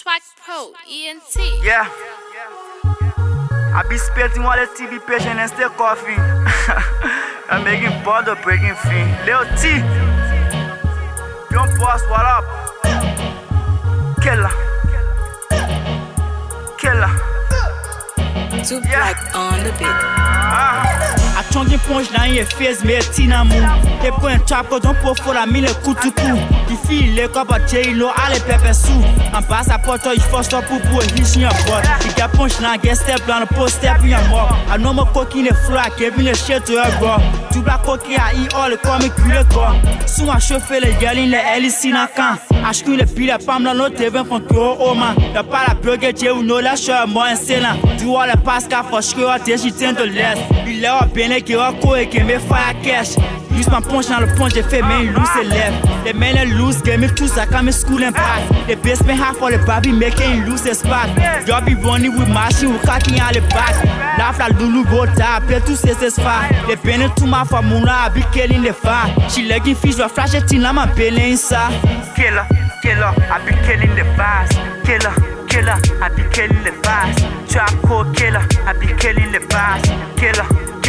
Swag Pro, ENT. Yeah. I be spitting while the TV patient and still coughing. I'm making bother breaking fin. Lil T. Young boss, what up? Killer. Too black on the beat. A changing punch na in your face, me tina mu. They put in trap cause don't put for a minute kutuku. The feel like up a jail, no alle pepper soup. And pass a pot or you first up poo and he's in your butt. You get punch now, get step down, post step in your mouth. I know my cooking the floor, giving the shit to her bro. Too black cookie, I eat all the comic creator. Soon I show feel the yelling the LEC na can. I scream the pile pam no TV from Kyo Oma. The para burger jail, no less sure more and sinner. Do all the Pascal for sure, till she tend to less. You let her bene qui va courir qui me fire cash. Use my punch dans le punch, j'ai fait main loose et left. Les mains les loose, game me tout ça comme school and pass. The basement half for the baby making loose and spot. Y'all be running with machine, we cracking out the back. Laugh la Lulu go tap, play tout c'est spot. Les bene tout ma famuna, I be killing the fire. She legging fish, we flash it in la ma belly ça. Killer, I be killing the fast. Killer, I be killing the fast. Trap core killer, I be killing the fast. Killer,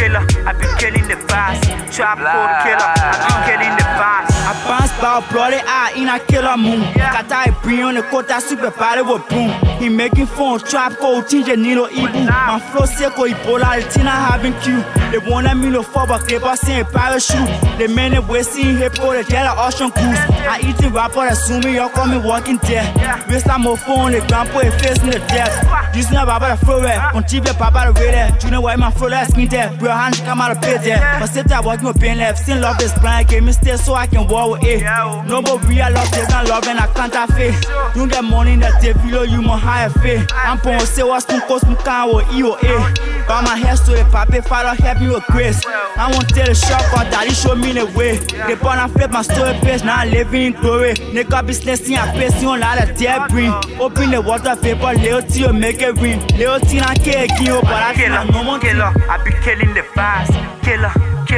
I be killing the fast. Trap core killer, I be killing the fast. I bounce by bloody eye in a killer moon. Kata I bring on the quota super party with boom. He making phone trap code change the needle ibu. My flow seko Ebola, the tina having Q. They wanna me no fall but they boss in a parachute. The men they wasting hip for the jelly ocean cruise. I eat the rapper assuming you're coming walking there. Waste time more phone, the grandpa is facing the death. Using a baba the flow on TV papa the radar. Junior white my flow that's me there. Bro hands come out of bed there. But sit there walking with pain left. Still love this blind game stay so I can walk with it. No more real love, there's not love and I can't have faith. Don't get money in that day below you more higher faith. I'm going to say what's no cost me can with EOA. Got my hair to the paper, father help me with grace. I won't tell the shop but daddy show me the way. They born and flip my story page, now I living in glory. Nigga business in a place, you don't let a dead bring. Open the water paper, little tea will make it ring. Little tea and cake, you but I killer, no more killer. I be killing the fast. Killer,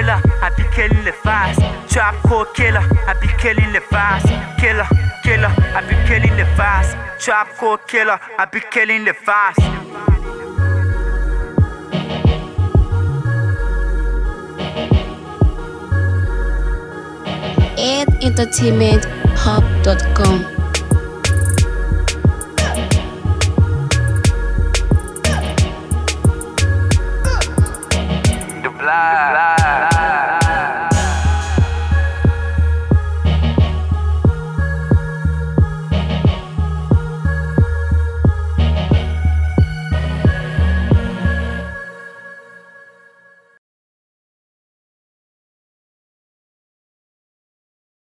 I be killing the fast. Trap core killer, I be killing the fast. Killer, I be killing the fast. Trap core killer, I be killing the fast. EdEntertainmentHub.com